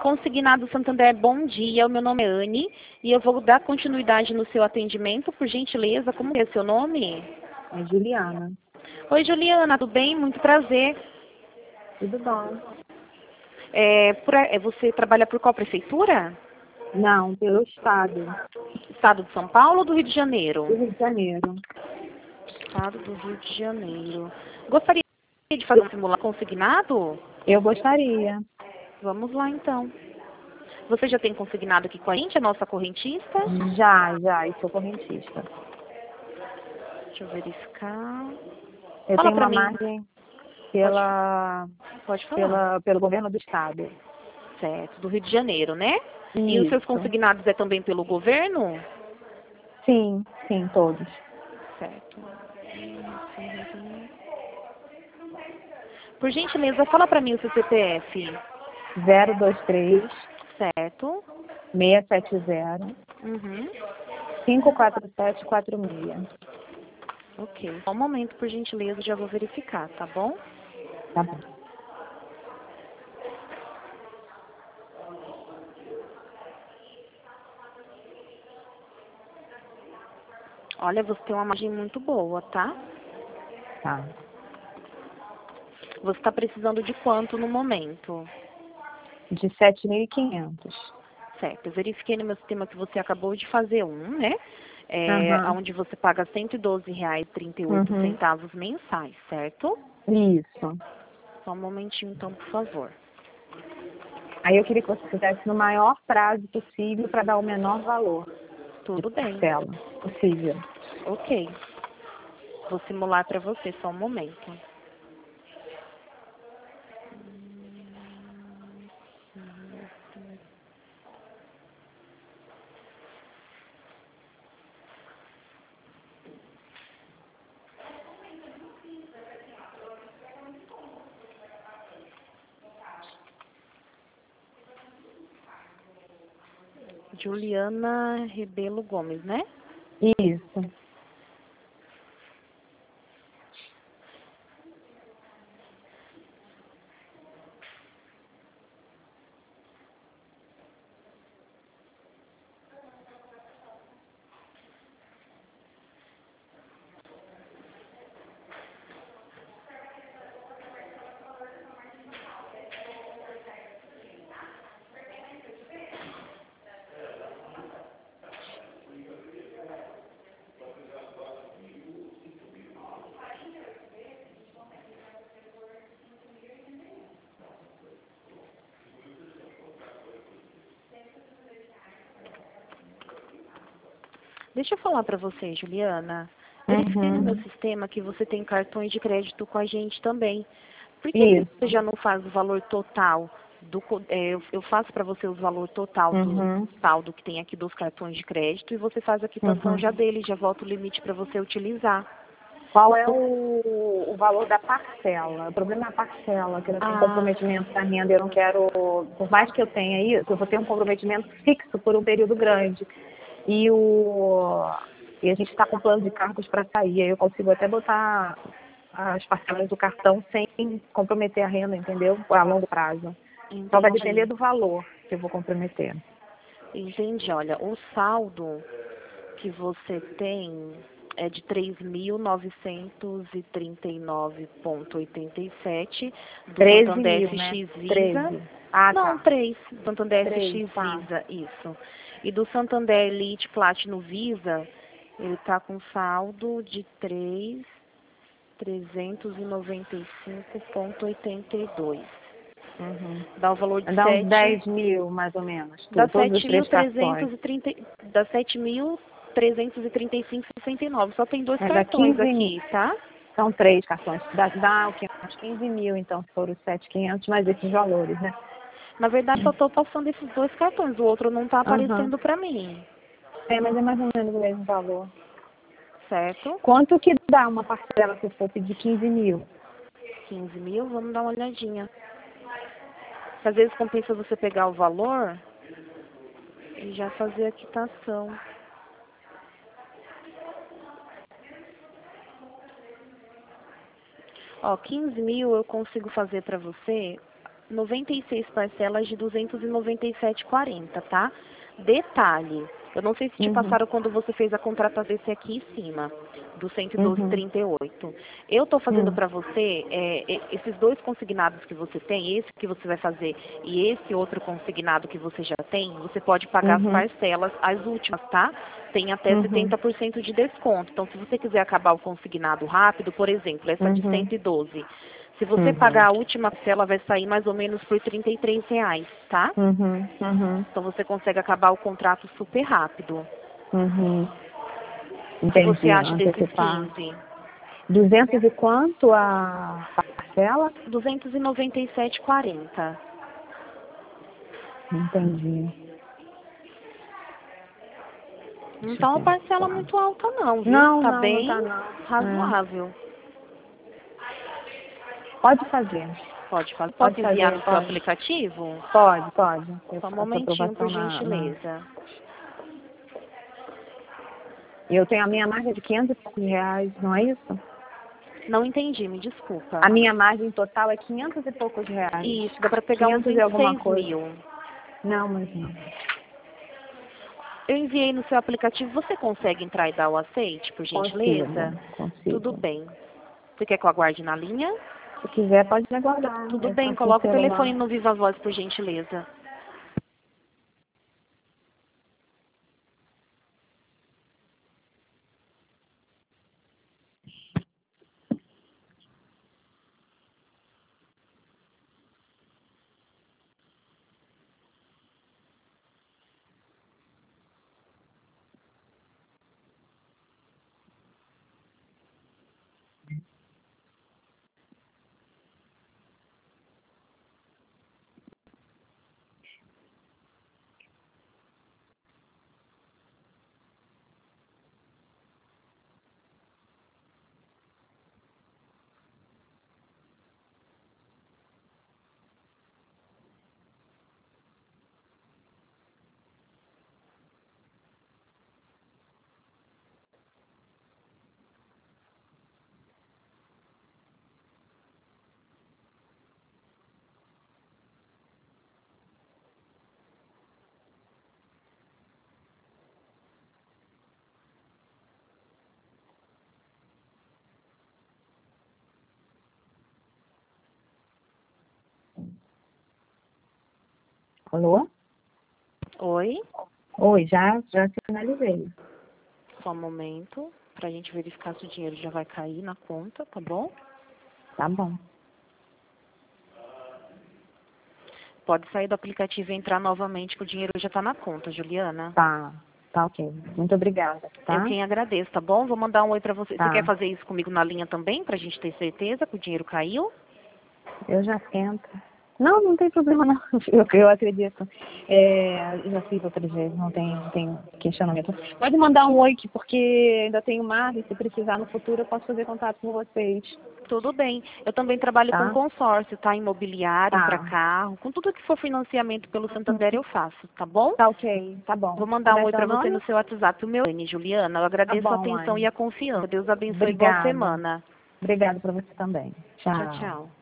Consignado Santander, bom dia. O meu nome é Anne e eu vou dar continuidade no seu atendimento, por gentileza. Como é seu nome? É Juliana. Oi, Juliana, tudo bem? Muito prazer. Tudo bom? Você trabalha por qual prefeitura? Não, pelo estado Estado de São Paulo ou do Rio de Janeiro? do Rio de Janeiro. Estado do Rio de Janeiro. Gostaria de fazer um simulado consignado? Eu gostaria. Vamos lá, então. Você já tem consignado aqui com a gente, a nossa correntista? Já, e sou correntista. Deixa eu verificar. Eu Fala tenho pra uma mim. margem Pode falar. pelo governo do estado. Certo, do Rio de Janeiro, né? E os seus Isso. consignados é também pelo governo? Sim, todos. Certo. Por gentileza, fala pra mim o seu CPF. 023 Certo. 670 Uhum. 54746. Ok. Só um momento, por gentileza, já vou verificar, tá bom? Tá bom. Olha, você tem uma margem muito boa, tá? Tá. Você está precisando de quanto no momento? De 7.500. Certo, eu verifiquei no meu sistema que você acabou de fazer né? Aham. Onde você paga R$ 112,38 Uhum. mensais, certo? Isso. Só um momentinho, então, por favor. Aí eu queria que você fizesse no maior prazo possível para dar o menor valor de Tudo bem. parcela possível. Ok. Vou simular para você, só um momento. Juliana Rebelo Gomes, né? Isso. Deixa eu falar para você, Juliana. Verifiquei no meu Uhum. sistema que você tem cartões de crédito com a gente também. Por que você Isso. já não faz o valor total eu faço para você o valor total do Uhum. saldo que tem aqui dos cartões de crédito e você faz a quitação Uhum. já dele, já volta o limite para você utilizar. Qual é o valor da parcela? O problema é a parcela, que eu tenho Ah, comprometimento da renda, eu não quero, por mais que eu tenha isso, eu vou ter um comprometimento fixo por um período grande. E, e a gente está com plano de cargos para sair, aí eu consigo até botar as parcelas do cartão sem comprometer a renda, entendeu? A longo prazo. Só vai entendi. depender do valor que eu vou comprometer. Entendi. Olha, o saldo que você tem é de 3.939,87 do 13 Santander mil, né? FX Visa. 13. Ah, Não, tá. 3. Santander 3, FX tá. Visa, isso. E do Santander Elite Platinum Visa, ele está com saldo de 3.395,82. Uhum. Dá o valor de Dá uns 7. 10 mil, mais ou menos, Dá todos os três cartões. 7.335,69. Só tem dois Dá cartões 15 mil. aqui, tá? São três cartões. Dá o quê? Uns 15 mil, então, se for os 7.500, mais esses valores, né? Na verdade, só estou passando esses dois cartões. O outro não está Aham. aparecendo para mim, É, mas é mais ou menos o mesmo valor. certo? Quanto que dá uma parcela se eu for pedir 15 mil? 15 mil, vamos dar uma olhadinha. Às vezes compensa você pegar o valor e já fazer a quitação. Ó, 15 mil eu consigo fazer para você 96 parcelas de 297,40, tá? Detalhe, eu não sei se te passaram quando você fez a contratação desse aqui em cima, do 112,38. Eu estou fazendo para você, esses dois consignados que você tem, esse que você vai fazer e esse outro consignado que você já tem, você pode pagar as parcelas, as últimas, tá? Tem até 70% de desconto. Então, se você quiser acabar o consignado rápido, por exemplo, essa de 112, se você pagar a última parcela, vai sair mais ou menos por R$ 33, tá? Então, você consegue acabar o contrato super rápido. O que você acha desses 15? 200 e quanto a parcela? 297,40. Entendi. Então, a parcela muito alta não, viu? Não, tá não, bem não tá não. razoável. Pode fazer. Pode fazer. Pode Posso enviar fazer, no seu pode. aplicativo? Pode. Só um momentinho, por gentileza. Eu tenho a minha margem de 500 e poucos reais, não é isso? Não entendi, me desculpa. A minha margem total é 500 e poucos reais. Isso, dá para pegar uns 26 mil. Não, mas não. Eu enviei no seu aplicativo, você consegue entrar e dar o aceite, por gentileza? Consigo. Tudo bem. Você quer que eu aguarde na linha? Se quiser, pode me aguardar. Tudo bem, coloca o telefone no Viva Voz, por gentileza. Alô? Oi? Oi, já finalizei. Só um momento, pra gente verificar se o dinheiro já vai cair na conta, tá bom? Tá bom. Pode sair do aplicativo e entrar novamente, que o dinheiro já tá na conta, Juliana. Tá ok. Muito obrigada, tá? Eu quem agradeço, tá bom? Vou mandar um oi pra você. Tá. Você quer fazer isso comigo na linha também, pra gente ter certeza que o dinheiro caiu? Eu já tento. Não tem problema não. Eu acredito. Já fiz outras vezes, não tem questionamento. Pode mandar um oi, porque ainda tenho margem. Se precisar no futuro, eu posso fazer contato com vocês. Tudo bem. Eu também trabalho com consórcio, tá? Imobiliário, para carro, com tudo que for financiamento pelo Santander eu faço, tá bom? Tá ok, tá bom. Vou mandar um oi para você no seu WhatsApp. O meu é Anne, Juliana. Eu agradeço a atenção e a confiança. Deus abençoe. Boa semana. Obrigada para você também. Tchau. Tchau.